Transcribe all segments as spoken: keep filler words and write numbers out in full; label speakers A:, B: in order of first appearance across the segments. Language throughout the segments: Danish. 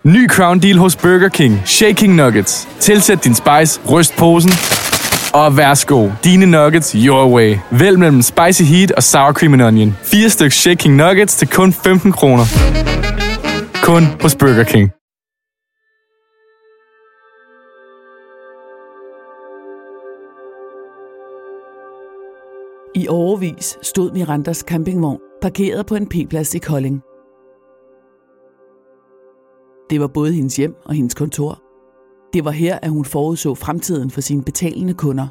A: Ny Crown Deal hos Burger King. Shaking Nuggets. Tilsæt din spice, ryst posen, og værsgo. Dine nuggets your way. Vælg mellem Spicy Heat og Sour Cream and Onion. Fire stykker Shaking Nuggets til kun femten kroner. Kun hos Burger King.
B: I årevis stod Mirandas campingvogn parkeret på en P-plads i Kolding. Det var både hendes hjem og hendes kontor. Det var her, at hun forudså fremtiden for sine betalende kunder.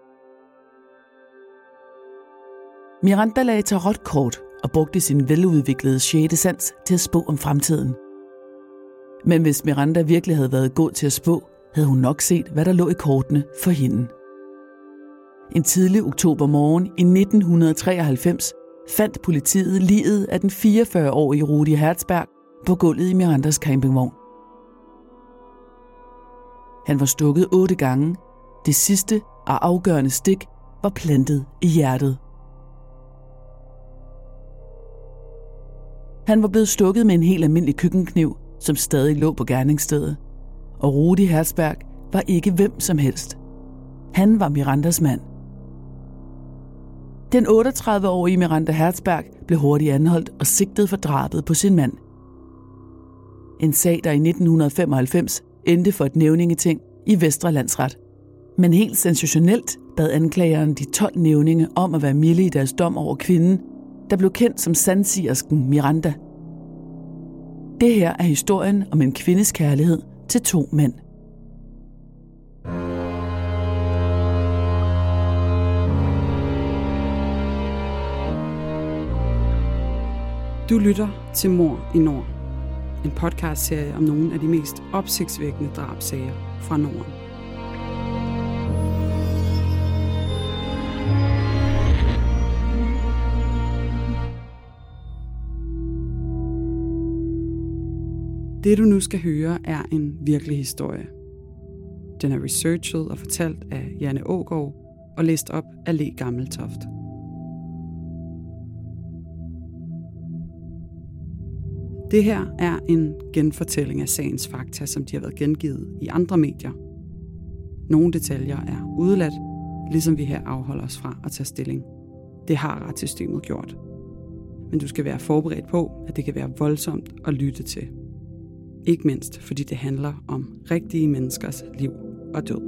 B: Miranda lagde tarotkort og brugte sin veludviklede sjette sans til at spå om fremtiden. Men hvis Miranda virkelig havde været god til at spå, havde hun nok set, hvad der lå i kortene for hende. En tidlig oktobermorgen i nitten treoghalvfems fandt politiet liget af den fireogfyrre-årige Rudi Herzberg på gulvet i Mirandas campingvogn. Han var stukket otte gange. Det sidste og afgørende stik var plantet i hjertet. Han var blevet stukket med en helt almindelig køkkenkniv, som stadig lå på gerningsstedet. Og Rudi Herzberg var ikke hvem som helst. Han var Mirandas mand. Den otteogtredive-årige Miranda Herzberg blev hurtigt anholdt og sigtet for drabet på sin mand. En sag, der i nitten femoghalvfems endte for et nævningeting i Vestre Landsret. Men helt sensationelt bad anklageren de tolv nævninge om at være milde i deres dom over kvinden, der blev kendt som sandsigersken Miranda. Det her er historien om en kvindes kærlighed til to mænd.
C: Du lytter til Mord i Nord, en podcastserie om nogle af de mest opsigtsvækkende drabssager fra Norden. Det du nu skal høre er en virkelig historie. Den er researchet og fortalt af Janne Aagaard og læst op af Le Gammeltoft. Det her er en genfortælling af sagens fakta, som de har været gengivet i andre medier. Nogle detaljer er udeladt, ligesom vi her afholder os fra at tage stilling. Det har retssystemet gjort. Men du skal være forberedt på, at det kan være voldsomt at lytte til. Ikke mindst, fordi det handler om rigtige menneskers liv og død.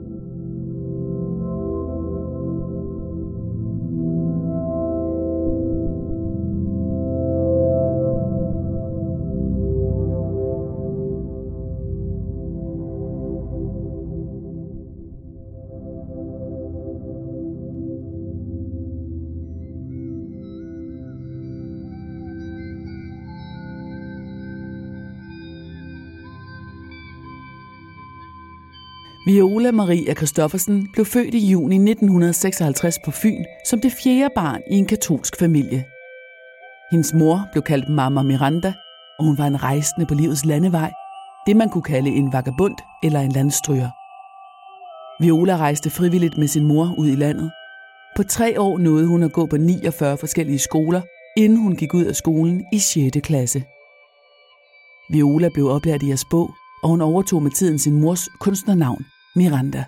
B: Viola Maria Christoffersen blev født i juni nitten seksoghalvtreds på Fyn som det fjerde barn i en katolsk familie. Hendes mor blev kaldt Mama Miranda, og hun var en rejsende på livets landevej, det man kunne kalde en vagabond eller en landstryger. Viola rejste frivilligt med sin mor ud i landet. På tre år nåede hun at gå på niogfyrre forskellige skoler, inden hun gik ud af skolen i sjette klasse. Viola blev oplært i at spå, og hun overtog med tiden sin mors kunstnernavn, Miranda.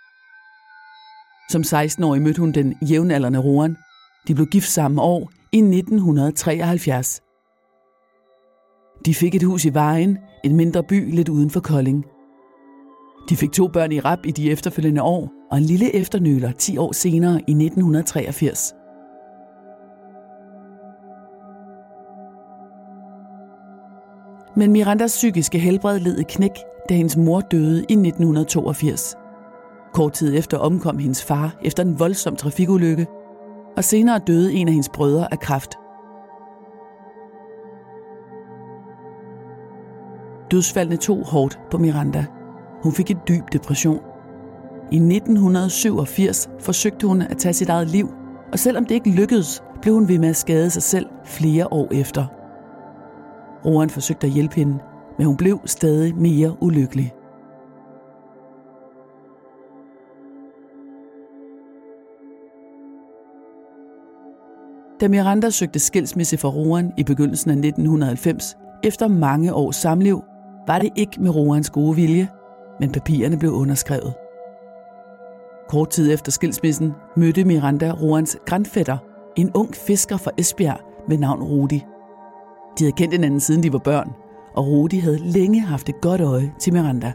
B: Som seksten-årig mødte hun den jævnaldrende Roan. De blev gift samme år i nitten treoghalvfjerds. De fik et hus i Vejen, en mindre by lidt uden for Kolding. De fik to børn i rap i de efterfølgende år, og en lille efternøler ti år senere i nitten treogfirs. Men Mirandas psykiske helbred led et knæk, da hendes mor døde i nitten toogfirs. Kort tid efter omkom hendes far efter en voldsom trafikulykke, og senere døde en af hendes brødre af kræft. Dødsfaldene tog hårdt på Miranda. Hun fik en dyb depression. I nitten syvogfirs forsøgte hun at tage sit eget liv, og selvom det ikke lykkedes, blev hun ved med at skade sig selv flere år efter. Roan forsøgte at hjælpe hende, men hun blev stadig mere ulykkelig. Da Miranda søgte skilsmisse fra Roan i begyndelsen af nitten halvfems, efter mange års samliv, var det ikke med Roans gode vilje, men papirerne blev underskrevet. Kort tid efter skilsmissen mødte Miranda Roans grandfætter, en ung fisker fra Esbjerg ved navn Rudi. De havde kendt hinanden siden de var børn, og Rudi havde længe haft et godt øje til Miranda.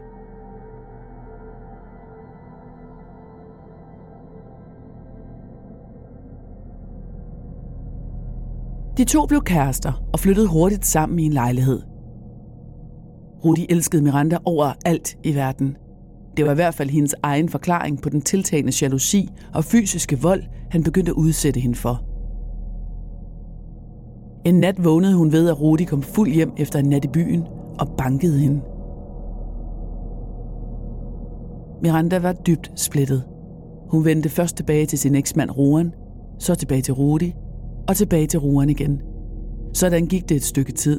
B: De to blev kærester og flyttede hurtigt sammen i en lejlighed. Rudi elskede Miranda over alt i verden. Det var i hvert fald hendes egen forklaring på den tiltagende jalousi og fysiske vold, han begyndte at udsætte hende for. En nat vågnede hun ved, at Rudi kom fuld hjem efter en nat i byen og bankede hende. Miranda var dybt splittet. Hun vendte først tilbage til sin eksmand Roan, så tilbage til Rudi og tilbage til Roan igen. Sådan gik det et stykke tid.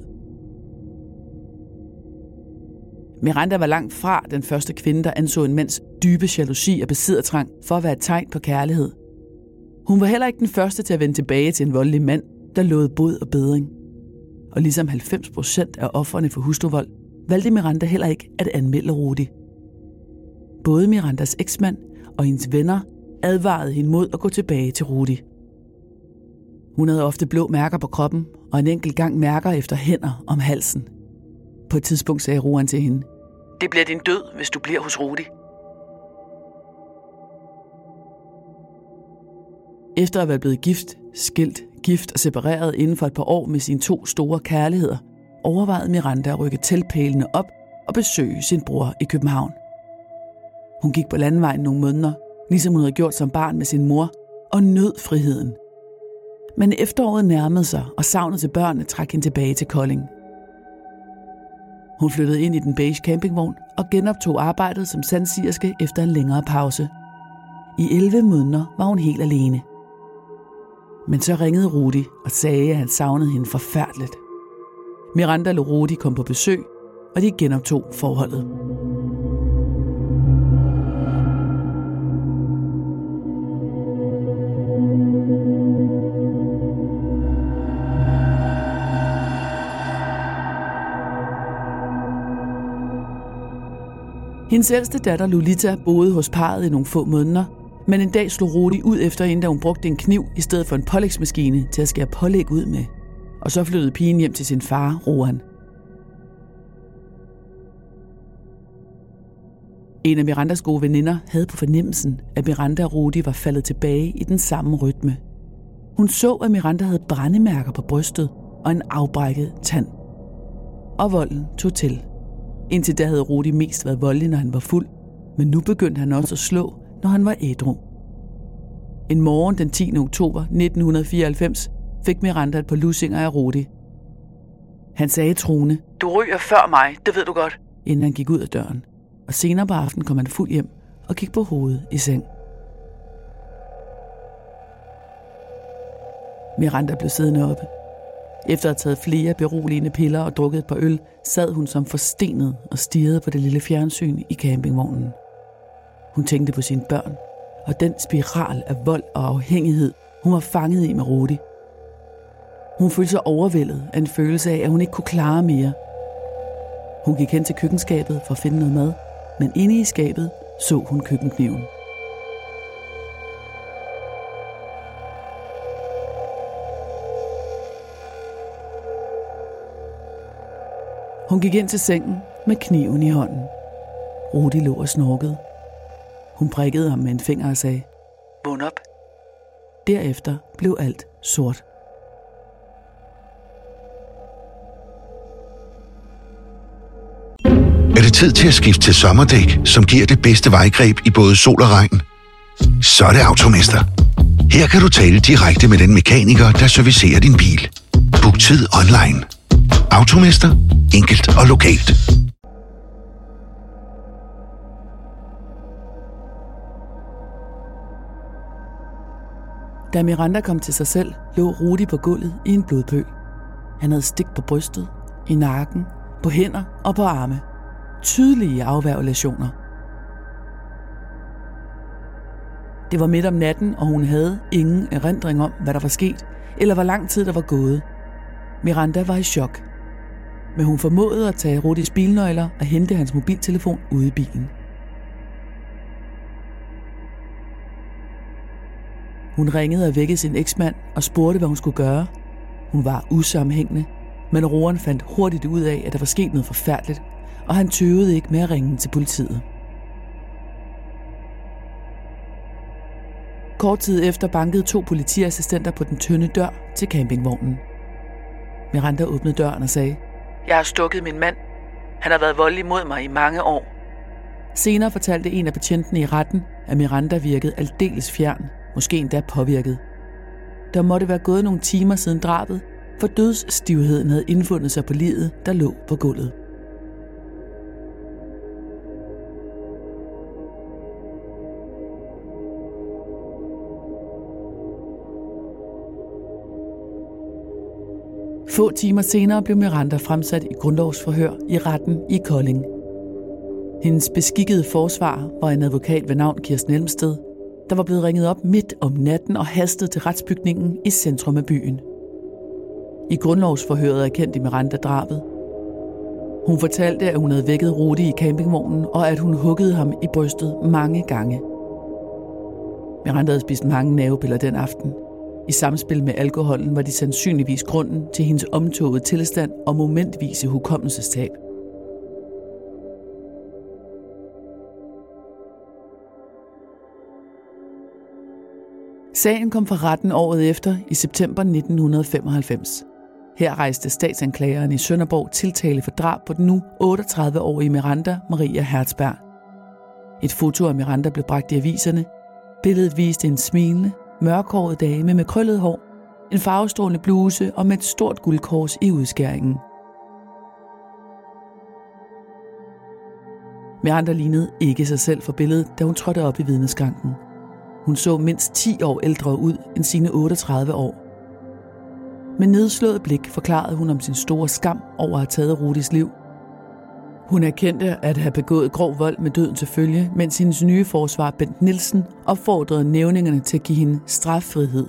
B: Miranda var langt fra den første kvinde, der anså en mands dybe jalousi og besiddertrang for at være et tegn på kærlighed. Hun var heller ikke den første til at vende tilbage til en voldelig mand, der lovede bod og bedring. Og ligesom halvfems procent af ofrene for hustruvold, valgte Miranda heller ikke at anmelde Rudi. Både Mirandas eksmand og hendes venner advarede hende mod at gå tilbage til Rudi. Hun havde ofte blå mærker på kroppen og en enkelt gang mærker efter hænder om halsen. På et tidspunkt sagde Roan til hende: "Det bliver din død, hvis du bliver hos Rudi." Efter at være blevet gift, skilt, gift og separeret inden for et par år med sine to store kærligheder, overvejede Miranda at rykke teltpælene op og besøge sin bror i København. Hun gik på landevejen nogle måneder, ligesom hun havde gjort som barn med sin mor, og nød friheden. Men efteråret nærmede sig, og savnet til børnene trak hende tilbage til Kolding. Hun flyttede ind i den beige campingvogn og genoptog arbejdet som sandsigerske efter en længere pause. I elleve måneder var hun helt alene. Men så ringede Rudi og sagde, at han savnede hende forfærdeligt. Miranda lod Rudi komme på besøg, og de genoptog forholdet. Hendes ældste datter Lolita boede hos parret i nogle få måneder, men en dag slog Rudi ud efter hende, da hun brugte en kniv i stedet for en pålægsmaskine til at skære pålæg ud med. Og så flyttede pigen hjem til sin far, Roan. En af Mirandas gode veninder havde på fornemmelsen, at Miranda og Rudi var faldet tilbage i den samme rytme. Hun så, at Miranda havde brændemærker på brystet og en afbrækket tand. Og volden tog til. Indtil da havde Rudi mest været voldelig, når han var fuld, men nu begyndte han også at slå, når han var ædru. En morgen den tiende oktober nitten fireoghalvfems fik Miranda et par lussinger af Rudi. Han sagde truende: "Du ryger før mig, det ved du godt," inden han gik ud af døren. Og senere på aftenen kom han fuld hjem og gik på hovedet i seng. Miranda blev siddende oppe. Efter at have taget flere beroligende piller og drukket et par øl, sad hun som forstenet og stirrede på det lille fjernsyn i campingvognen. Hun tænkte på sine børn og den spiral af vold og afhængighed, hun var fanget i med Rudi. Hun følte sig overvældet af en følelse af, at hun ikke kunne klare mere. Hun gik hen til køkkenskabet for at finde noget mad, men inde i skabet så hun køkkenkniven. Hun gik ind til sengen med kniven i hånden. Rudi lå og snorkede. Hun prikkede ham med en finger og sagde: "Vågn op." Derefter blev alt sort.
D: Er det tid til at skifte til sommerdæk, som giver det bedste vejgreb i både sol og regn? Så er det Automester. Her kan du tale direkte med den mekaniker, der servicerer din bil. Book tid online. Automester. Enkelt og lokalt.
B: Da Miranda kom til sig selv, lå Rudi på gulvet i en blodpøl. Han havde stik på brystet, i nakken, på hænder og på arme. Tydelige afværgelæsioner. Det var midt om natten, og hun havde ingen erindring om, hvad der var sket, eller hvor lang tid der var gået. Miranda var i chok. men hun formåede at tage Rudis bilnøgler og hente hans mobiltelefon ude i bilen. Hun ringede og vækkede sin eksmand og spurgte, hvad hun skulle gøre. Hun var usammenhængende, men roeren fandt hurtigt ud af, at der var sket noget forfærdeligt, og han tøvede ikke med at ringe til politiet. Kort tid efter bankede to politiassistenter på den tynde dør til campingvognen. Miranda åbnede døren og sagde: "Jeg har stukket min mand. Han har været voldelig mod mig i mange år." Senere fortalte en af betjentene i retten, at Miranda virkede aldeles fjern, måske endda påvirket. Der måtte være gået nogle timer siden drabet, for dødsstivheden havde indfundet sig på liget, der lå på gulvet. Få timer senere blev Miranda fremsat i grundlovsforhør i retten i Kolding. Hendes beskikkede forsvar var en advokat ved navn Kirsten Elmsted, der var blevet ringet op midt om natten og hastet til retsbygningen i centrum af byen. I grundlovsforhøret erkendte Miranda drabet. Hun fortalte, at hun havde vækket Rudi i campingvognen, og at hun huggede ham i brystet mange gange. Miranda havde spist mange nervepiller den aften. I samspil med alkoholen var de sandsynligvis grunden til hendes omtogede tilstand og momentvise hukommelsestab. Sagen kom for retten året efter i september nitten femoghalvfems. Her rejste statsanklageren i Sønderborg tiltale for drab på den nu otteogtredive-årige Miranda Maria Hertzberg. Et foto af Miranda blev bragt i aviserne. Billedet viste en smilende, mørkhåret dame med krøllet hår, en farvestrålende bluse og med et stort guldkors i udskæringen. Miranda lignede ikke sig selv for billedet, da hun trådte op i vidneskranken. Hun så mindst ti år ældre ud end sine otteogtredive år. Med nedslået blik forklarede hun om sin store skam over at have taget Rudis liv. Hun erkendte at have begået grov vold med døden til følge, mens hendes nye forsvar Bent Nielsen opfordrede nævningerne til at give hende straffrihed.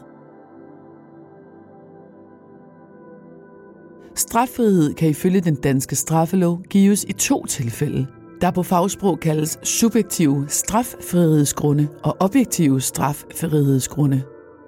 B: Straffrihed kan ifølge den danske straffelov gives i to tilfælde, der på fagsprog kaldes subjektive straffrihedsgrunde og objektive straffrihedsgrunde.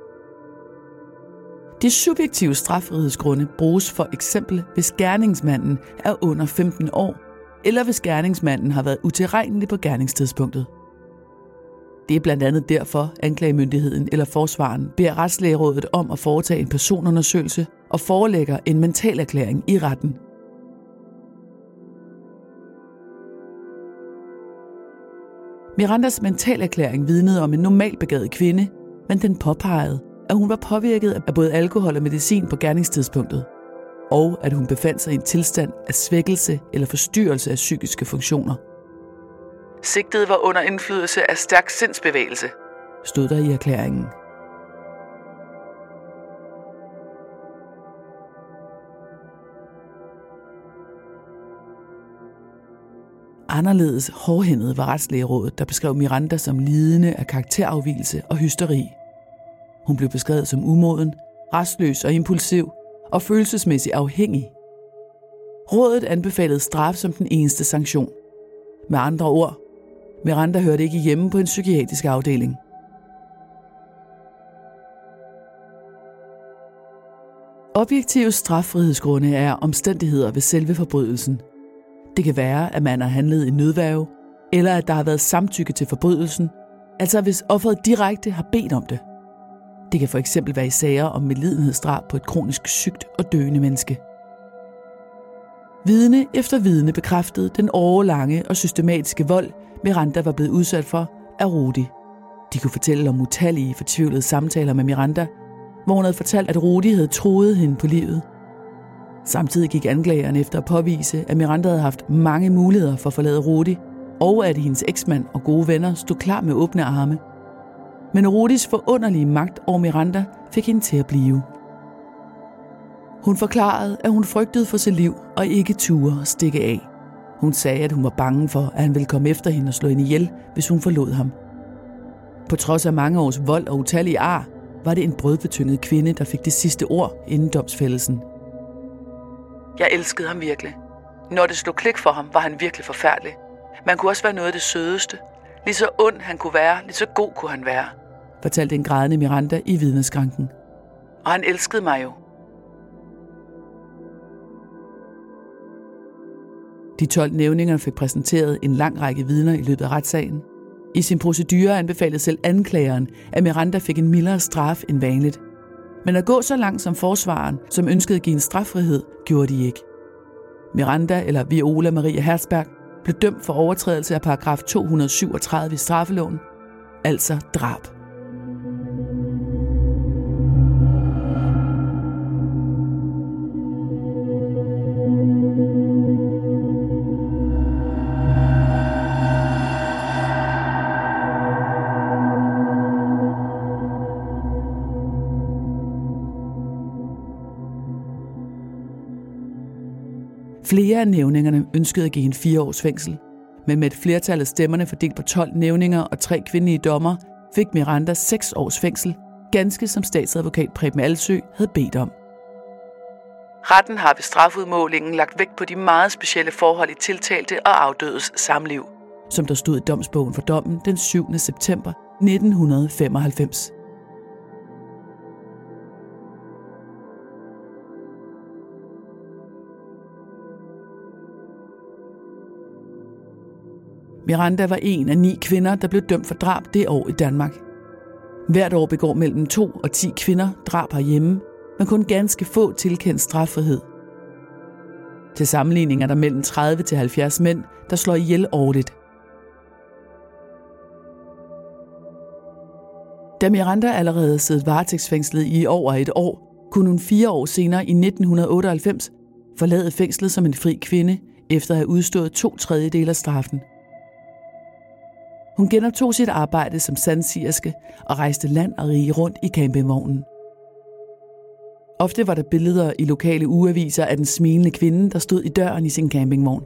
B: De subjektive straffrihedsgrunde bruges for eksempel, hvis gerningsmanden er under femten år, eller hvis gerningsmanden har været utilregnelig på gerningstidspunktet. Det er blandt andet derfor, anklagemyndigheden eller forsvaren beder Retslægerådet om at foretage en personundersøgelse og forelægger en mentalerklæring i retten. Mirandas mentalerklæring vidnede om en normalbegavet kvinde, men den påpegede, at hun var påvirket af både alkohol og medicin på gerningstidspunktet, og at hun befandt sig i en tilstand af svækkelse eller forstyrrelse af psykiske funktioner. Sigtede var under indflydelse af stærk sindsbevægelse, stod der i erklæringen. Anderledes hårdhændet var Retslægerådet, der beskrev Miranda som lidende af karakterafvigelse og hysteri. Hun blev beskrevet som umoden, rastløs og impulsiv og følelsesmæssigt afhængig. Rådet anbefalede straf som den eneste sanktion. Med andre ord, Miranda hørte ikke hjemme på en psykiatrisk afdeling. Objektive straffrihedsgrunde er omstændigheder ved selve forbrydelsen. Det kan være, at man har handlet i nødværge, eller at der har været samtykke til forbrydelsen, altså hvis offeret direkte har bedt om det. Det kan for eksempel være i sager om medlidenhedsdrab på et kronisk sygt og døende menneske. Vidne efter vidne bekræftede den årelange og systematiske vold, Miranda var blevet udsat for af Rudi. De kunne fortælle om utallige fortvivlede samtaler med Miranda, hvor hun havde fortalt, at Rudi havde truet hende på livet. Samtidig gik anklageren efter at påvise, at Miranda havde haft mange muligheder for at forlade Rudi, og at hendes eksmand og gode venner stod klar med åbne arme. Men Rudis forunderlige magt over Miranda fik hende til at blive. Hun forklarede, at hun frygtede for sit liv og ikke turde stikke af. Hun sagde, at hun var bange for, at han ville komme efter hende og slå hende ihjel, hvis hun forlod ham. På trods af mange års vold og utallige ar, var det en brødbetynget kvinde, der fik det sidste ord inden domsfældelsen. Jeg elskede ham virkelig, Når det slog klik for ham, var han virkelig forfærdelig. Man kunne også være noget af det sødeste. Lige så ond han kunne være, lige så god kunne han være, fortalte en grædende Miranda i vidneskranken. Og han elskede mig jo. De tolv nævninger fik præsenteret en lang række vidner i løbet af retssagen. I sin procedure anbefalede selv anklageren, at Miranda fik en mildere straf end vanligt. Men at gå så langt som forsvareren, som ønskede at give en straffrihed, gjorde de ikke. Miranda, eller Viola Maria Herzberg, blev dømt for overtrædelse af paragraf to hundrede syvogtredive i straffeloven, altså drab. Flere af nævningerne ønskede at give hende fire års fængsel, men med et flertal af stemmerne fordelt på tolv nævninger og tre kvindelige dommer, fik Miranda seks års fængsel, ganske som statsadvokat Preben Alsø havde bedt om. Retten har ved strafudmålingen lagt vægt på de meget specielle forhold i tiltalte og afdødes samliv, som der stod i domsbogen for dommen den syvende september nitten femoghalvfems. Miranda var en af ni kvinder, der blev dømt for drab det år i Danmark. Hvert år begår mellem to og ti kvinder drab herhjemme, men kun ganske få tilkendt straffrihed. Til sammenligning er der mellem tredive til halvfjerds mænd, der slår ihjel årligt. Da Miranda allerede siddet varetægtsfængslet i over et år, kunne hun fire år senere i nitten otteoghalvfems forlade fængslet som en fri kvinde, efter at have udstået to tredjedele af straffen. Hun genoptog sit arbejde som sandsierske og rejste land og rige rundt i campingvognen. Ofte var der billeder i lokale ugeaviser af den smilende kvinde, der stod i døren i sin campingvogn.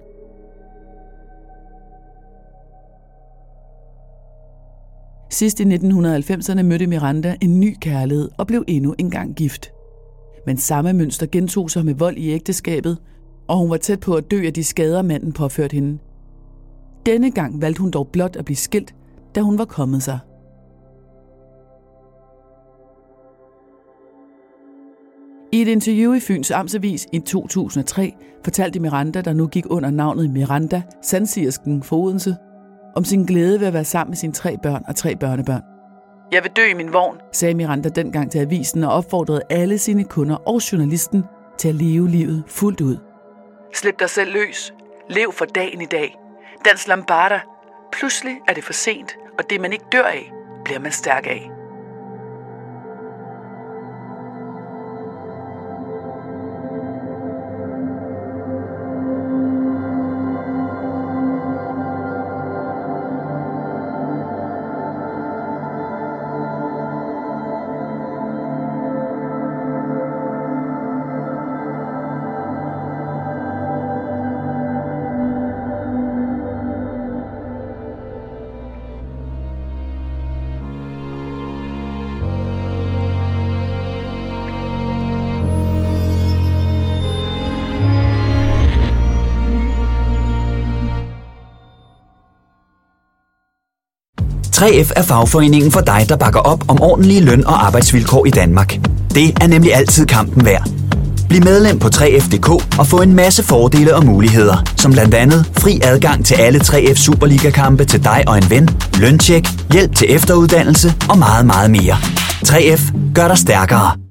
B: Sidst i nitten halvfemserne mødte Miranda en ny kærlighed og blev endnu engang gift. Men samme mønster gentog sig med vold i ægteskabet, og hun var tæt på at dø af de skader, manden påførte hende. Denne gang valgte hun dog blot at blive skilt, da hun var kommet sig. I et interview i Fyns Amtsavis i to tusind og tre fortalte Miranda, der nu gik under navnet Miranda, sandsiersken for Odense, om sin glæde ved at være sammen med sine tre børn og tre børnebørn. Jeg vil dø i min vogn, sagde Miranda dengang til avisen og opfordrede alle sine kunder og journalisten til at leve livet fuldt ud. Slip dig selv løs. Lev for dagen i dag. Dans lambada. Pludselig er det for sent, og det man ikke dør af, bliver man stærk af.
E: tre F er fagforeningen for dig, der bakker op om ordentlige løn- og arbejdsvilkår i Danmark. Det er nemlig altid kampen værd. Bliv medlem på tre F punktum d k og få en masse fordele og muligheder, som blandt andet fri adgang til alle tre F Superliga-kampe til dig og en ven, løntjek, hjælp til efteruddannelse og meget, meget mere. tre F gør dig stærkere.